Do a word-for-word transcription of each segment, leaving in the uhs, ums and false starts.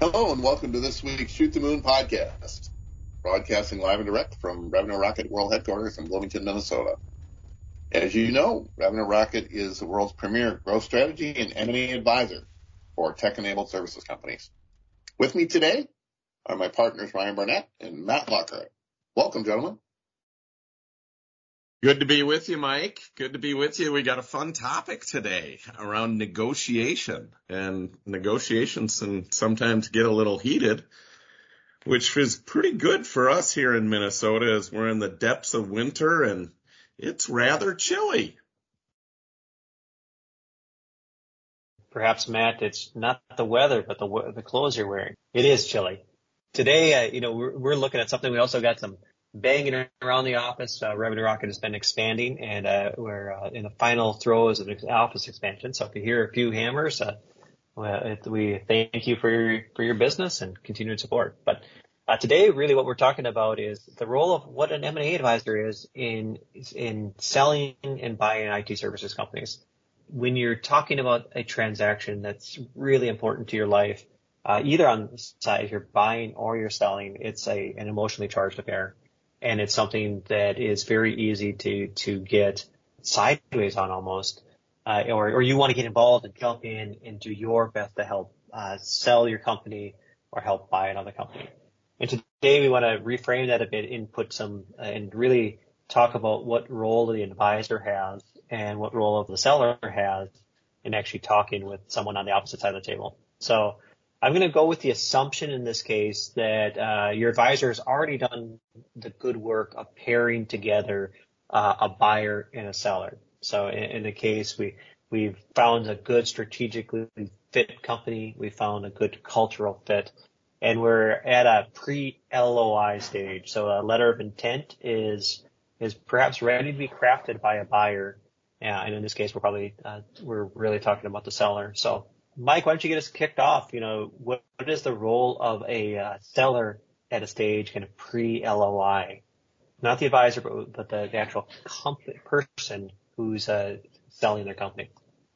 Hello and welcome to this week's Shoot the Moon podcast, broadcasting live and direct from Revenue Rocket World Headquarters in Bloomington, Minnesota. As you know, Revenue Rocket is the world's premier growth strategy and M and A advisor for tech-enabled services companies. With me today are my partners Ryan Burnett and Matt Lockhart. Welcome, gentlemen. Good to be with you, Mike. Good to be with you. We got a fun topic today around negotiation, and negotiations can sometimes get a little heated, which is pretty good for us here in Minnesota as we're in the depths of winter and it's rather chilly. Perhaps, Matt, it's not the weather, but the the clothes you're wearing. It is chilly. Today, uh, you know, we're, we're looking at something. We also got some banging around the office. Uh, Revenue Rocket has been expanding, and uh, we're uh, in the final throes of office expansion. So if you hear a few hammers, uh, it, we thank you for your for your business and continued support. But uh, today, really, what we're talking about is the role of what an M and A advisor is in in selling and buying I T services companies. When you're talking about a transaction that's really important to your life, uh, either on the side you're buying or you're selling, it's a an emotionally charged affair. And it's something that is very easy to, to get sideways on almost, uh, or, or you want to get involved and jump in and do your best to help, uh, sell your company or help buy another company. And today we want to reframe that a bit and put some, uh, and really talk about what role the advisor has and what role of the seller has in actually talking with someone on the opposite side of the table. So, I'm going to go with the assumption in this case that uh, your advisor has already done the good work of pairing together uh, a buyer and a seller. So in, in the case, we, we've found a good strategically fit company. We found a good cultural fit, and we're at a pre-L O I stage. So a letter of intent is is perhaps ready to be crafted by a buyer. Yeah, and in this case, we're probably uh, we're really talking about the seller. So Mike, why don't you get us kicked off? You know, what, what is the role of a uh, seller at a stage kind of pre-L O I? Not the advisor, but, but the, the actual company, person who's uh, selling their company.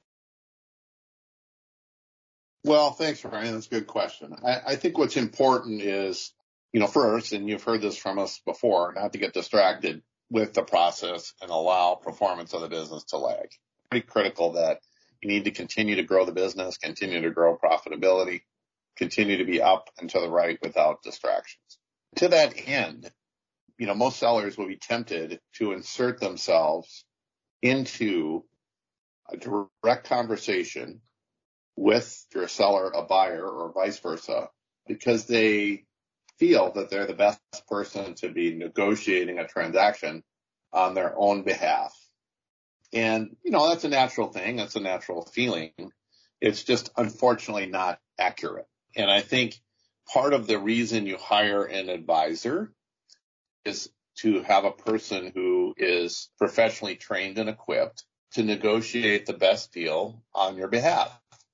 Well, thanks, Ryan. That's a good question. I, I think what's important is, you know, first, and you've heard this from us before, not to get distracted with the process and allow performance of the business to lag. Pretty critical that you need to continue to grow the business, continue to grow profitability, continue to be up and to the right without distractions. To that end, you know, most sellers will be tempted to insert themselves into a direct conversation with your seller, a buyer, or vice versa, because they feel that they're the best person to be negotiating a transaction on their own behalf. And, you know, that's a natural thing. That's a natural feeling. It's just unfortunately not accurate. And I think part of the reason you hire an advisor is to have a person who is professionally trained and equipped to negotiate the best deal on your behalf.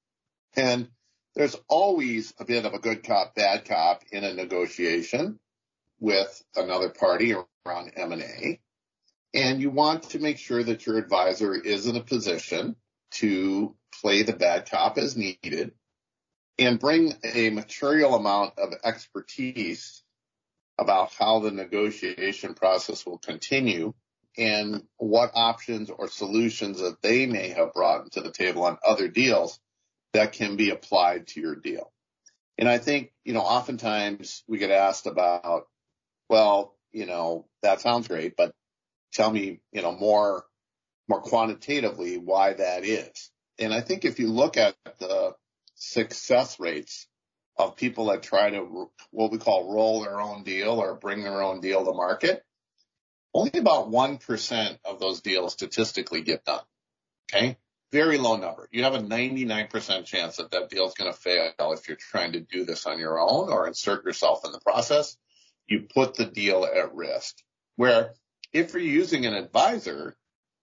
And there's always a bit of a good cop, bad cop in a negotiation with another party around M and A. And you want to make sure that your advisor is in a position to play the bad cop as needed and bring a material amount of expertise about how the negotiation process will continue and what options or solutions that they may have brought to the table on other deals that can be applied to your deal. And I think, you know, oftentimes we get asked about, well, you know, that sounds great, but tell me, you know, more, more quantitatively why that is. And I think if you look at the success rates of people that try to, what we call roll their own deal or bring their own deal to market, only about one percent of those deals statistically get done. Okay. Very low number. You have a ninety-nine percent chance that that deal is going to fail if you're trying to do this on your own or insert yourself in the process. You put the deal at risk. Where if you're using an advisor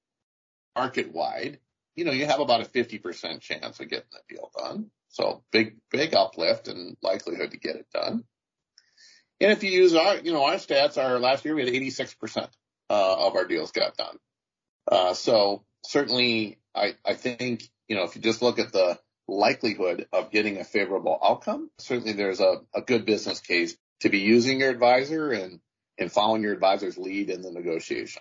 market-wide, you know, you have about a fifty percent chance of getting the deal done. So big, big uplift and likelihood to get it done. And if you use our, you know, our stats, our last year we had eighty-six percent uh, of our deals got done. Uh, so certainly I, I think, you know, if you just look at the likelihood of getting a favorable outcome, certainly there's a, a good business case to be using your advisor and, and following your advisor's lead in the negotiation.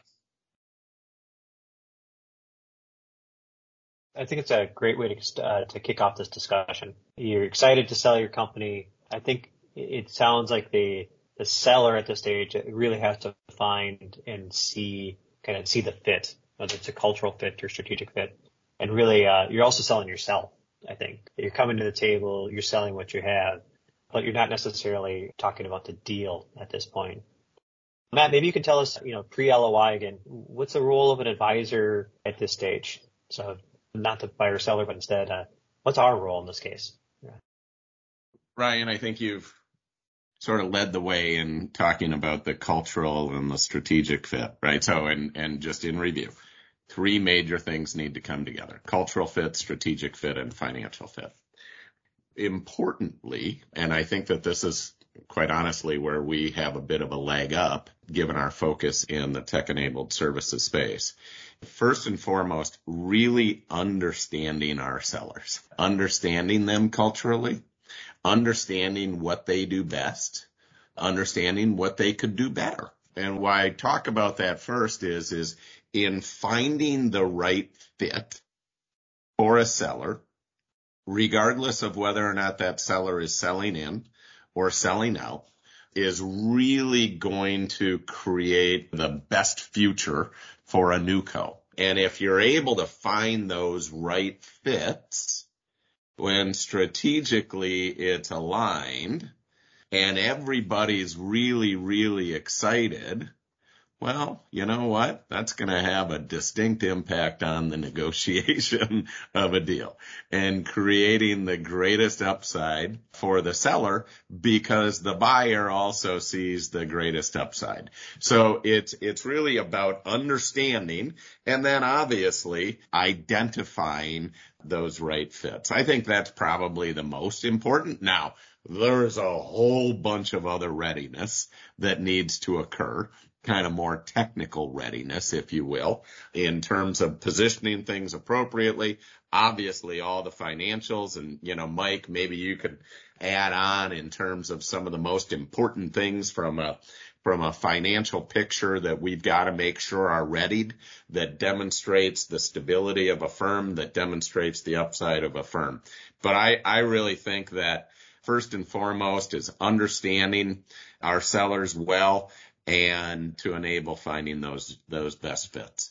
I think it's a great way to uh, to kick off this discussion. You're excited to sell your company. I think it sounds like the the seller at this stage really has to find and see kind of see the fit, whether it's a cultural fit or strategic fit. And really, uh, you're also selling yourself. I think you're coming to the table, you're selling what you have, but you're not necessarily talking about the deal at this point. Matt, maybe you can tell us, you know, pre-L O I again, what's the role of an advisor at this stage? So not the buyer seller, but instead, uh, what's our role in this case? Yeah. Ryan, I think you've sort of led the way in talking about the cultural and the strategic fit, right? So, and, and just in review, three major things need to come together: cultural fit, strategic fit, and financial fit. Importantly, and I think that this is quite honestly where we have a bit of a leg up, given our focus in the tech-enabled services space. First and foremost, really understanding our sellers, understanding them culturally, understanding what they do best, understanding what they could do better. And why I talk about that first is, is in finding the right fit for a seller, regardless of whether or not that seller is selling in or selling out, is really going to create the best future for a newco. And if you're able to find those right fits, when strategically it's aligned and everybody's really, really excited, well, you know what? That's going to have a distinct impact on the negotiation of a deal and creating the greatest upside for the seller, because the buyer also sees the greatest upside. So it's, it's really about understanding and then obviously identifying those right fits. I think that's probably the most important. Now, there's a whole bunch of other readiness that needs to occur, kind of more technical readiness, if you will, in terms of positioning things appropriately. Obviously, all the financials, and, you know, Mike, maybe you could add on in terms of some of the most important things from a from a financial picture that we've got to make sure are readied, that demonstrates the stability of a firm, that demonstrates the upside of a firm. But I, I really think that first and foremost is understanding our sellers well, and to enable finding those those best fits.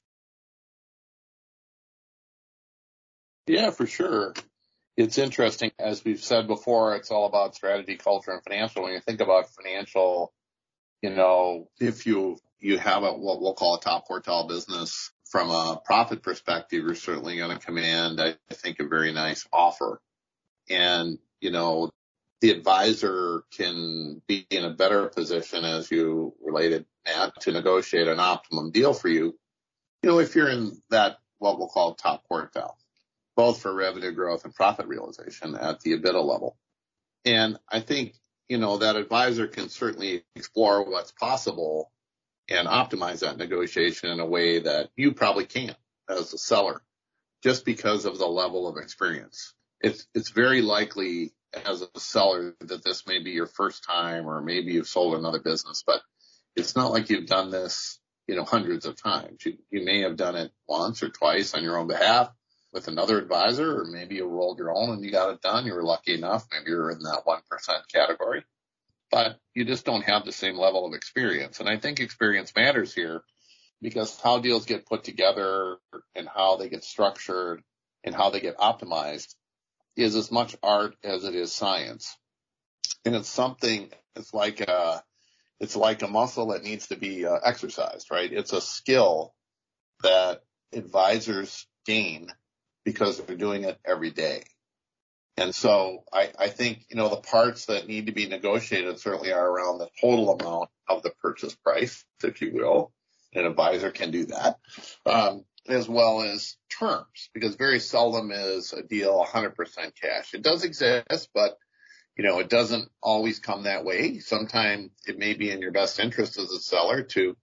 Yeah, for sure. It's interesting. As we've said before, it's all about strategy, culture, and financial. When you think about financial, you know, if you you have a what we'll call a top quartile business from a profit perspective, you're certainly going to command, I think, a very nice offer. And, you know, the advisor can be in a better position, as you related, Matt, to negotiate an optimum deal for you, you know, if you're in that, what we'll call top quartile, both for revenue growth and profit realization at the EBITDA level. And I think, you know, that advisor can certainly explore what's possible and optimize that negotiation in a way that you probably can't as a seller, just because of the level of experience. It's, it's very likely as a seller that this may be your first time, or maybe you've sold another business, but it's not like you've done this, you know, hundreds of times. You, you may have done it once or twice on your own behalf with another advisor, or maybe you rolled your own and you got it done. You were lucky enough. Maybe you're in that one percent category, but you just don't have the same level of experience. And I think experience matters here, because how deals get put together and how they get structured and how they get optimized is as much art as it is science. And it's something, it's like a, it's like a muscle that needs to be uh, exercised, right? It's a skill that advisors gain because they're doing it every day. And so I, I think, you know, the parts that need to be negotiated certainly are around the total amount of the purchase price, if you will. An advisor can do that, um, as well as terms, because very seldom is a deal one hundred percent cash. It does exist, but, you know, it doesn't always come that way. Sometimes it may be in your best interest as a seller to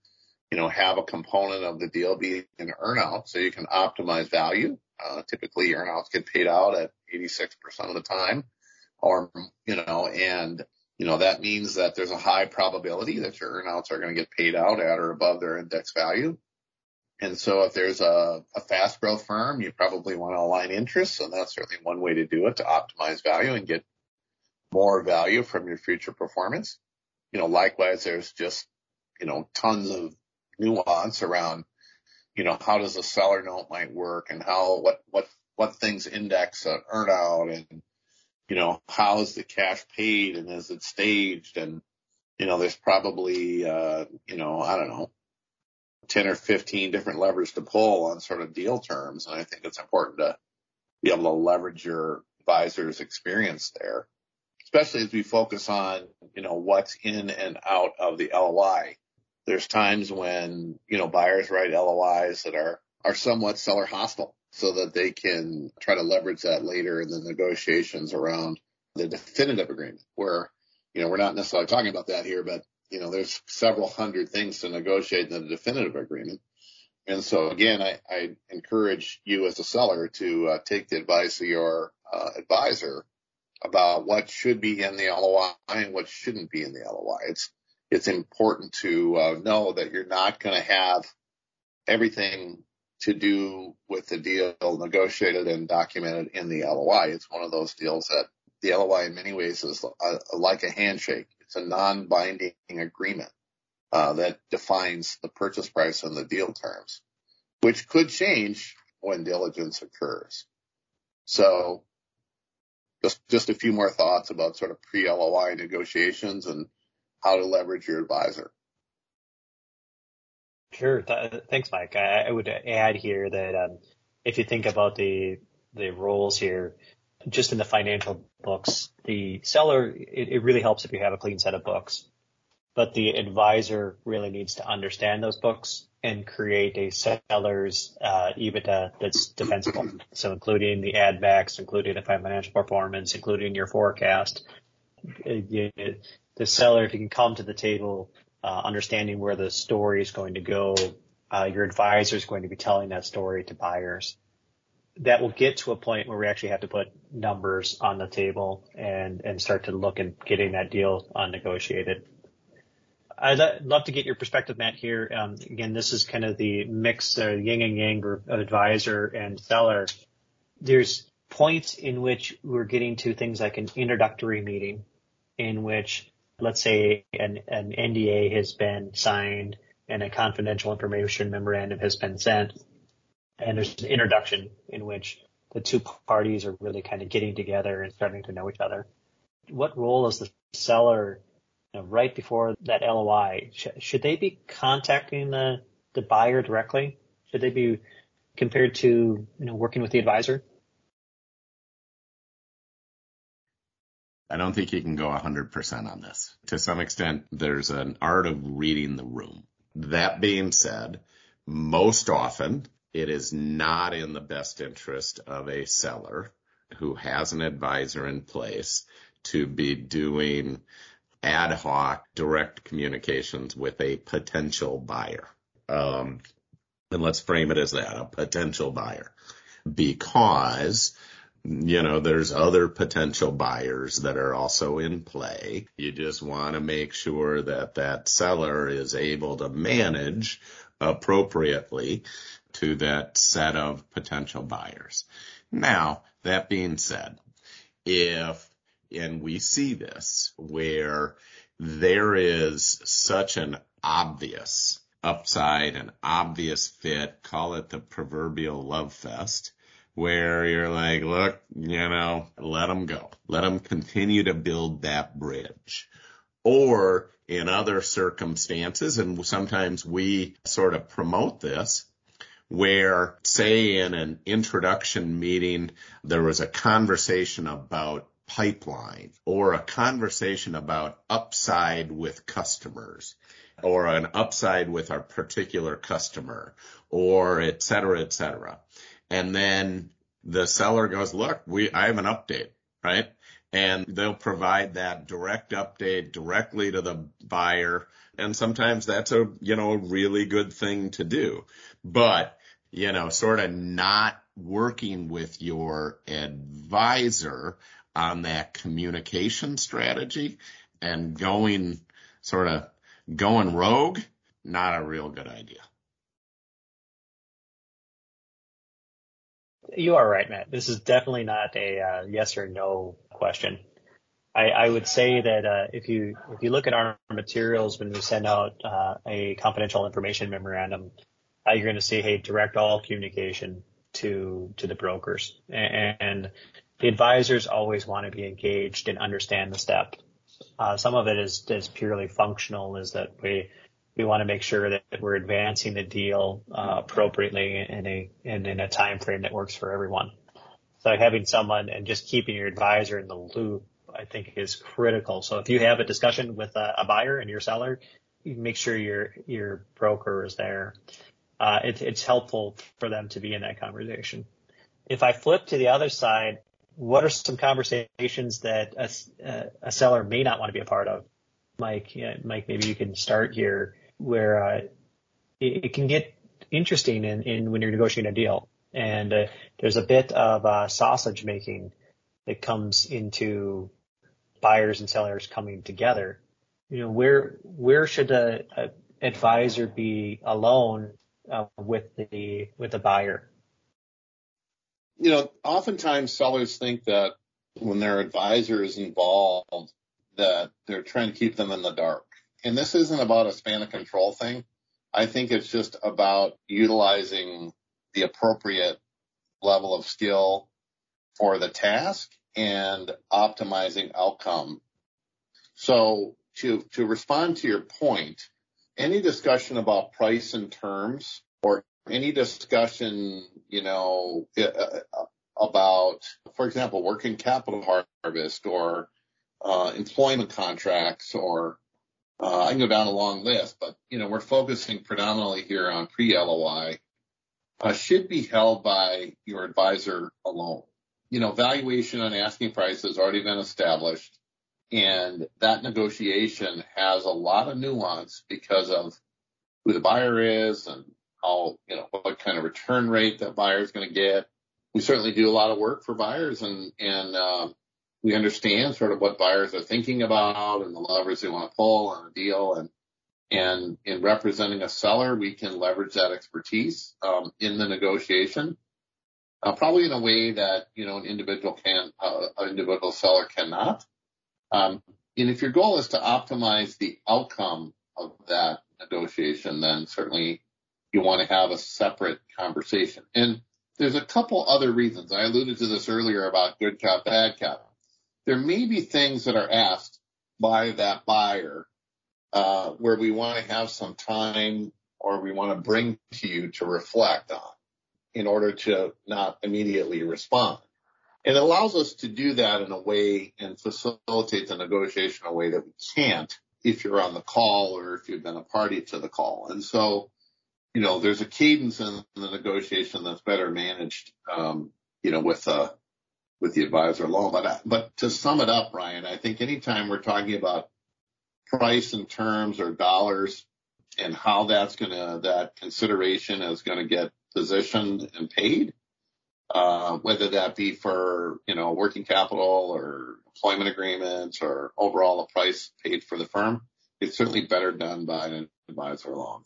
you know, have a component of the deal be an earnout so you can optimize value. Uh, typically earnouts get paid out at eighty-six percent of the time, or, you know, and, you know, that means that there's a high probability that your earnouts are going to get paid out at or above their index value. And so if there's a, a fast growth firm, you probably want to align interests. And that's certainly one way to do it, to optimize value and get more value from your future performance. You know, likewise, there's just, you know, tons of nuance around, you know, how does a seller note might work, and how, what, what, what things index an earnout, and, you know, how is the cash paid and is it staged? And, you know, there's probably, uh, you know, I don't know, ten or fifteen different levers to pull on sort of deal terms. And I think it's important to be able to leverage your advisor's experience there, especially as we focus on, you know, what's in and out of the L O I. There's times when, you know, buyers write L O Is that are, are somewhat seller hostile, so that they can try to leverage that later in the negotiations around the definitive agreement, where, you know, we're not necessarily talking about that here, but, you know, there's several hundred things to negotiate in the definitive agreement. And so again, I, I encourage you as a seller to uh, take the advice of your uh, advisor about what should be in the L O I and what shouldn't be in the L O I. It's, it's important to uh, know that you're not going to have everything to do with the deal negotiated and documented in the L O I. It's one of those deals that the L O I in many ways is a, like a handshake. It's a non-binding agreement uh, that defines the purchase price and the deal terms, which could change when diligence occurs. So just, just a few more thoughts about sort of pre-L O I negotiations and how to leverage your advisor. Sure. Th- thanks, Mike. I, I would add here that um, if you think about the the roles here, just in the financial books, the seller, it, it really helps if you have a clean set of books. But the advisor really needs to understand those books and create a seller's uh, EBITDA that's defensible. So including the add backs, including the financial performance, including your forecast. It, it, the seller, if you can come to the table Uh, understanding where the story is going to go, uh, your advisor is going to be telling that story to buyers. That will get to a point where we actually have to put numbers on the table and, and start to look at getting that deal uh, negotiated. I'd love to get your perspective, Matt, here. Um, again, this is kind of the mix, uh, yin and yang of advisor and seller. There's points in which we're getting to things like an introductory meeting in which, let's say an, an N D A has been signed and a confidential information memorandum has been sent, and there's an introduction in which the two parties are really kind of getting together and starting to know each other. What role is the seller, you know, right before that L O I? Sh- should they be contacting the, the buyer directly? Should they be compared to, you know, working with the advisor? I don't think you can go one hundred percent on this. To some extent, there's an art of reading the room. That being said, most often it is not in the best interest of a seller who has an advisor in place to be doing ad hoc direct communications with a potential buyer. Um, and let's frame it as that, a potential buyer, because you know, there's other potential buyers that are also in play. You just want to make sure that that seller is able to manage appropriately to that set of potential buyers. Now, that being said, if, and we see this, where there is such an obvious upside, an obvious fit, call it the proverbial love fest, where you're like, look, you know, let them go. Let them continue to build that bridge. Or in other circumstances, and sometimes we sort of promote this, where, say, in an introduction meeting, there was a conversation about pipeline or a conversation about upside with customers or an upside with our particular customer or et cetera, et cetera. And then the seller goes, look, we, I have an update, right? and they'll provide that direct update directly to the buyer. And sometimes that's a, you know, a really good thing to do. But, you know, sort of not working with your advisor on that communication strategy and going sort of going rogue, not a real good idea. You are right, Matt. This is definitely not a uh, yes or no question. I, I would say that uh, if you if you look at our materials when we send out uh, a confidential information memorandum, uh, you're going to see, hey, direct all communication to to the brokers, and, and the advisors always want to be engaged and understand the step. Uh, some of it is is purely functional, is that we we want to make sure that we're advancing the deal uh, appropriately in a in, in a time frame that works for everyone. So having someone and just keeping your advisor in the loop, I think, is critical. So if you have a discussion with a, a buyer and your seller, you make sure your your broker is there. Uh, it, it's helpful for them to be in that conversation. If I flip to the other side, what are some conversations that a, a seller may not want to be a part of? Mike, yeah, Mike, maybe you can start here, where uh, it, it can get interesting in, in when you're negotiating a deal, and uh, there's a bit of uh, sausage making that comes into buyers and sellers coming together. You know, where where should a, a advisor be alone uh, with the with the buyer? You know, oftentimes sellers think that when their advisor is involved, that they're trying to keep them in the dark. And this isn't about a span of control thing. I think it's just about utilizing the appropriate level of skill for the task and optimizing outcome. So to, to respond to your point, any discussion about price and terms, or any discussion, you know, about, for example, working capital harvest, or uh, employment contracts, or uh, I can go down a long list, but, you know, we're focusing predominantly here on pre-L O I, uh, should be held by your advisor alone. You know, valuation on asking price has already been established, and that negotiation has a lot of nuance because of who the buyer is and how, you know, what kind of return rate that buyer is going to get. We certainly do a lot of work for buyers, and, and, uh, we understand sort of what buyers are thinking about and the levers they want to pull on a deal. And, and in representing a seller, we can leverage that expertise, um, in the negotiation, uh, probably in a way that, you know, an individual can, uh, an individual seller cannot. Um, and if your goal is to optimize the outcome of that negotiation, then certainly you want to have a separate conversation. And there's a couple other reasons. I alluded to this earlier about good cop, bad cop. There may be things that are asked by that buyer uh, where we want to have some time, or we want to bring to you to reflect on, in order to not immediately respond. And it allows us to do that in a way and facilitate the negotiation in a way that we can't if you're on the call or if you've been a party to the call. And so, you know, there's a cadence in the negotiation that's better managed, um, you know, with uh, with the advisor alone. But, but to sum it up, Ryan, I think anytime we're talking about price and terms or dollars and how that's going to, that consideration is going to get positioned and paid, uh, whether that be for, you know, working capital or employment agreements or overall a price paid for the firm, it's certainly better done by an advisor alone.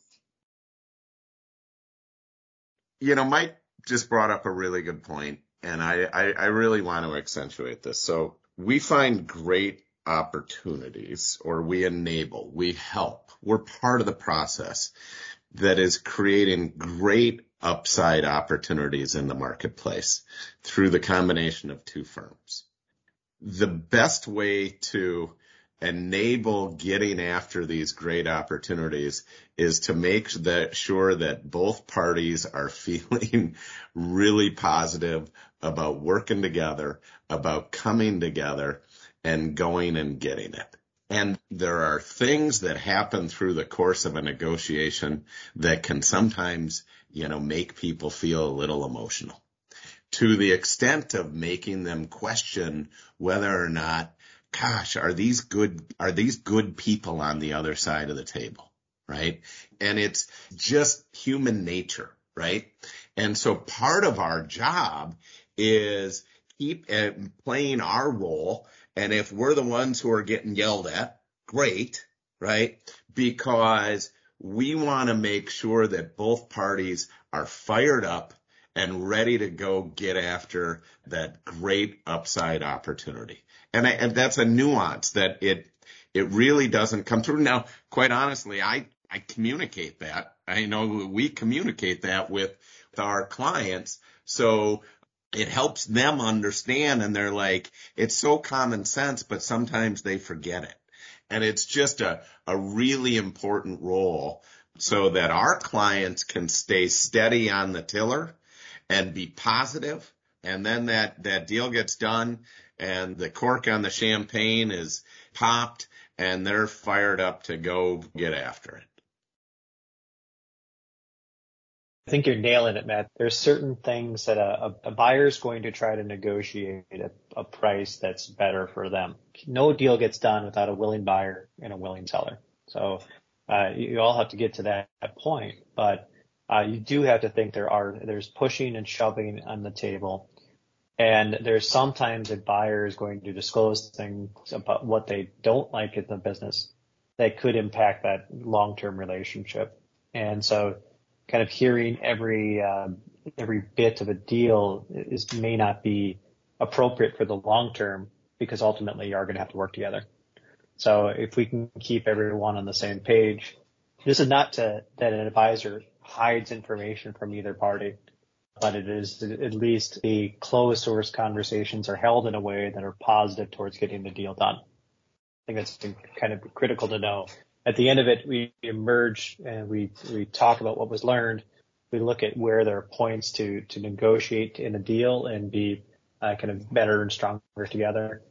You know, Mike just brought up a really good point, and I, I, I really want to accentuate this. So we find great opportunities, or we enable, we help, we're part of the process that is creating great upside opportunities in the marketplace through the combination of two firms. The best way to enable getting after these great opportunities is to make that sure that both parties are feeling really positive about working together, about coming together and going and getting it. And there are things that happen through the course of a negotiation that can sometimes, you know, make people feel a little emotional. to the extent of making them question whether or not, gosh, are these good, are these good people on the other side of the table, right? And it's just human nature, right? And so part of our job is keep uh, playing our role. And if we're the ones who are getting yelled at, great, right? Because we want to make sure that both parties are fired up and ready to go get after that great upside opportunity. And, I, and that's a nuance that it it really doesn't come through. Now, quite honestly, I, I communicate that. I know we communicate that with, with our clients. So it helps them understand, and they're like, it's so common sense, but sometimes they forget it. And it's just a, a really important role so that our clients can stay steady on the tiller and be positive. And then that, that deal gets done and the cork on the champagne is popped and they're fired up to go get after it. I think you're nailing it, Matt. There's certain things that a, a buyer is going to try to negotiate a, a price that's better for them. No deal gets done without a willing buyer and a willing seller. So uh, you all have to get to that, that point, but uh, you do have to think there are there's pushing and shoving on the table, and there's sometimes a buyer is going to disclose things about what they don't like in the business that could impact that long-term relationship, and so. Kind of hearing every uh, every bit of a deal is may not be appropriate for the long term, because ultimately you are going to have to work together. So if we can keep everyone on the same page, this is not to, that an advisor hides information from either party, but it is at least the closed source conversations are held in a way that are positive towards getting the deal done. I think that's kind of critical to know. At the end of it, we emerge and we, we talk about what was learned. We look at where there are points to, to negotiate in a deal and be uh, kind of better and stronger together.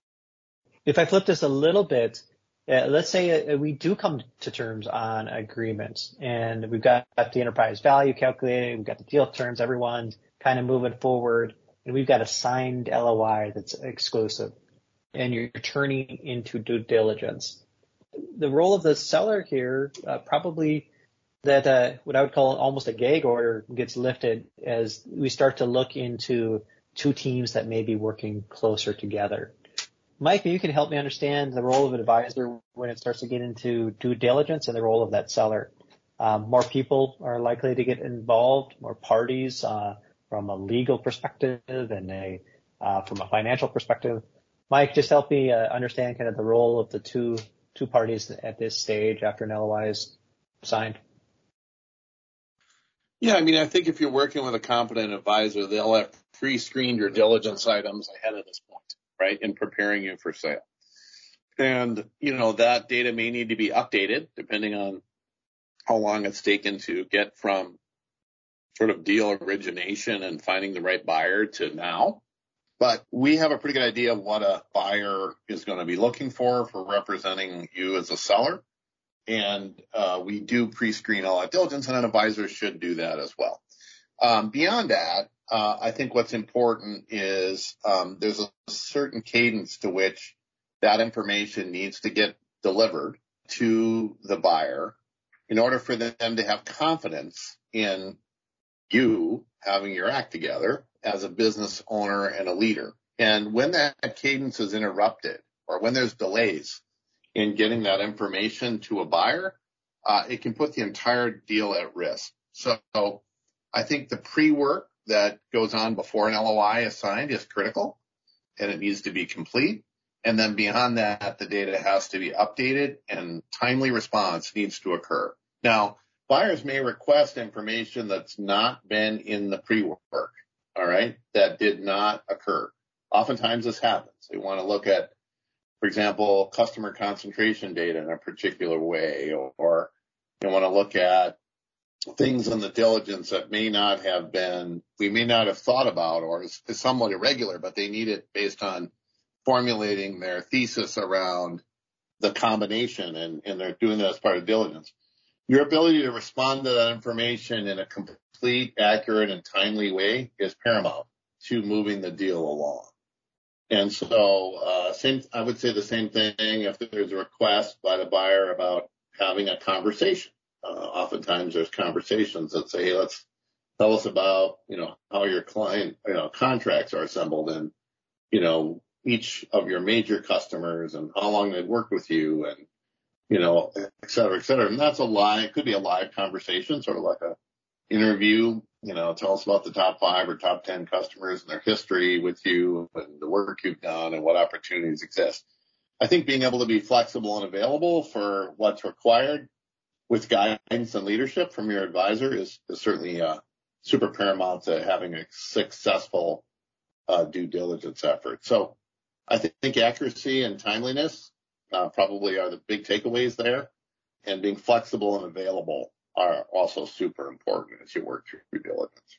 If I flip this a little bit, uh, let's say uh, we do come to terms on agreements and we've got the enterprise value calculated, we've got the deal terms, everyone's kind of moving forward, and we've got a signed L O I that's exclusive, and you're turning into due diligence. The role of the seller here, uh, probably that uh, what I would call almost a gag order gets lifted as we start to look into two teams that may be working closer together. Mike, you can help me understand the role of an advisor when it starts to get into due diligence and the role of that seller. Um, more people are likely to get involved, more parties uh, from a legal perspective and a uh, from a financial perspective. Mike, just help me uh, understand kind of the role of the two two parties at this stage after an L O I is signed. Yeah, I mean, I think if you're working with a competent advisor, they'll have pre-screened your diligence items ahead of this point, right, in preparing you for sale. And, you know, that data may need to be updated depending on how long it's taken to get from sort of deal origination and finding the right buyer to now. But we have a pretty good idea of what a buyer is going to be looking for for representing you as a seller. And uh, we do pre-screen all that diligence, and an advisor should do that as well. Um, beyond that, uh, I think what's important is um, there's a certain cadence to which that information needs to get delivered to the buyer in order for them to have confidence in you having your act together as a business owner and a leader. And when that cadence is interrupted or when there's delays in getting that information to a buyer, uh, it can put the entire deal at risk. So I think the pre-work that goes on before an L O I is signed is critical, and it needs to be complete. And then beyond that, the data has to be updated and timely response needs to occur. Now, buyers may request information that's not been in the pre-work, all right, that did not occur. Oftentimes this happens. They want to look at, for example, customer concentration data in a particular way, or, or they want to look at things in the diligence that may not have been, we may not have thought about, or is, is somewhat irregular, but they need it based on formulating their thesis around the combination, and, and they're doing that as part of diligence. Your ability to respond to that information in a complete, accurate, and timely way is paramount. to moving the deal along. And so, uh, same, I would say the same thing if there's a request by the buyer about having a conversation. Uh, oftentimes there's conversations that say, hey, let's tell us about, you know, how your client, you know, contracts are assembled and, you know, each of your major customers and how long they've worked with you and, you know, et cetera, et cetera. And that's a live, it could be a live conversation, sort of like a interview, you know, tell us about the top five or top ten customers and their history with you and the work you've done and what opportunities exist. I think being able to be flexible and available for what's required with guidance and leadership from your advisor is, is certainly uh, super paramount to having a successful uh, due diligence effort. So I th- think accuracy and timeliness uh, probably are the big takeaways there, and being flexible and available are also super important as you work through due diligence.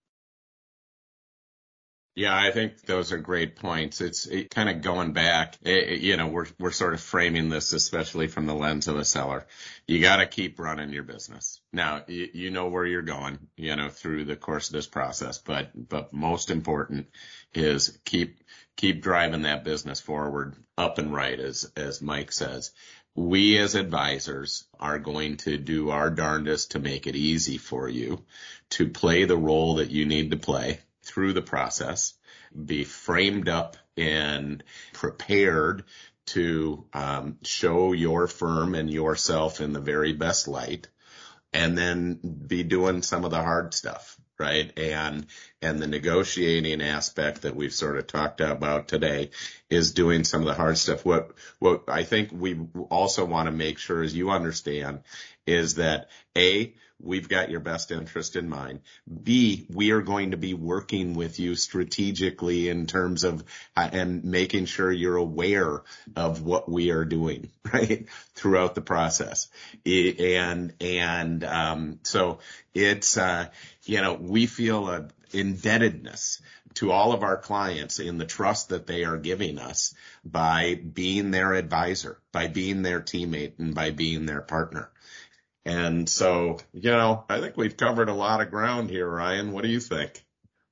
Yeah, I think those are great points. It's it, kind of going back, it, you know, we're we're sort of framing this, especially from the lens of a seller. You got to keep running your business. Now, you, you know where you're going, you know, through the course of this process, but but most important is keep keep driving that business forward, up and right, as as Mike says. We as advisors are going to do our darndest to make it easy for you to play the role that you need to play through the process, be framed up and prepared to um, show your firm and yourself in the very best light, and then be doing some of the hard stuff, right? And and the negotiating aspect that we've sort of talked about today is doing some of the hard stuff. What what I think we also want to make sure is you understand is that A, we've got your best interest in mind. B, we are going to be working with you strategically in terms of uh, and making sure you're aware of what we are doing, right, throughout the process. It, and and um, so it's uh, you know we feel a indebtedness to all of our clients in the trust that they are giving us by being their advisor, by being their teammate, and by being their partner. And so, you know, I think we've covered a lot of ground here, Ryan. What do you think?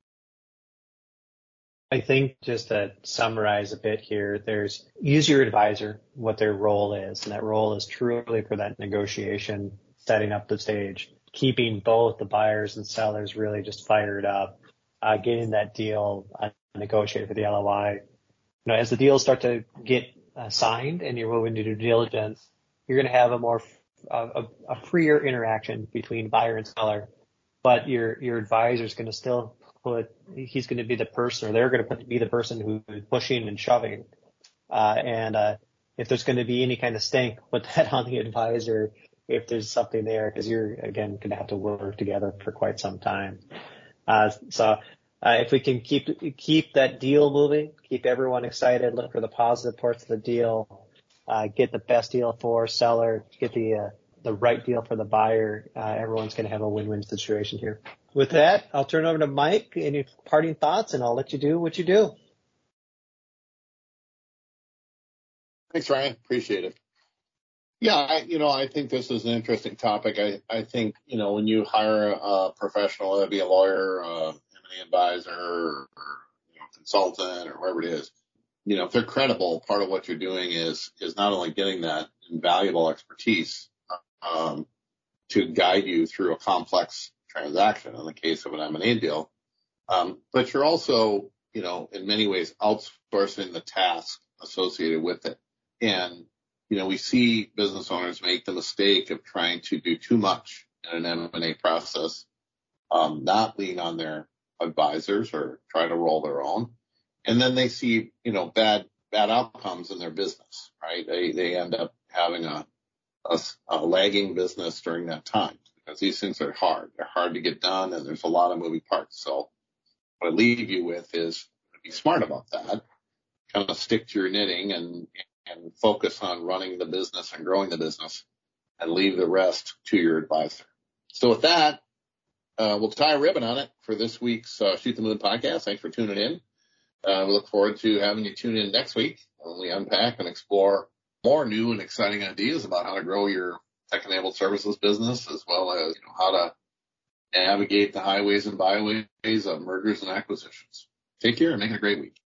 I think just to summarize a bit here, there's use your advisor, what their role is. And that role is truly for that negotiation, setting up the stage, keeping both the buyers and sellers really just fired up, uh, getting that deal uh, negotiated for the L O I. You know, as the deals start to get uh, signed and you're moving to due diligence, you're going to have a more A, a freer interaction between buyer and seller, but your your advisor is going to still put he's going to be the person, or they're going to put, be the person who's pushing and shoving. Uh, and uh, if there's going to be any kind of stink, put that on the advisor if there's something there, because you're again going to have to work together for quite some time. Uh, so uh, if we can keep keep that deal moving, keep everyone excited, look for the positive parts of the deal. Uh, get the best deal for seller, get the uh, the right deal for the buyer. Uh, everyone's going to have a win-win situation here. With that, I'll turn it over to Mike. Any parting thoughts, and I'll let you do what you do. Thanks, Ryan. Appreciate it. Yeah, I, you know, I think this is an interesting topic. I, I think, you know, when you hire a professional, whether it be a lawyer, uh, M and A advisor, or, you know, consultant, or whoever it is, you know, if they're credible, part of what you're doing is, is not only getting that invaluable expertise, um, to guide you through a complex transaction in the case of an M and A deal. Um, but you're also, you know, in many ways outsourcing the task associated with it. And, you know, we see business owners make the mistake of trying to do too much in an M and A process, um, not lean on their advisors or try to roll their own. And then they see, you know, bad, bad outcomes in their business, right? They, they end up having a, a, a lagging business during that time because these things are hard. They're hard to get done and there's a lot of moving parts. So what I leave you with is be smart about that, kind of stick to your knitting and, and focus on running the business and growing the business and leave the rest to your advisor. So with that, uh, we'll tie a ribbon on it for this week's uh, Shoot the Moon podcast. Thanks for tuning in. Uh, we look forward to having you tune in next week when we unpack and explore more new and exciting ideas about how to grow your tech-enabled services business, as well as, you know, how to navigate the highways and byways of mergers and acquisitions. Take care and make it a great week.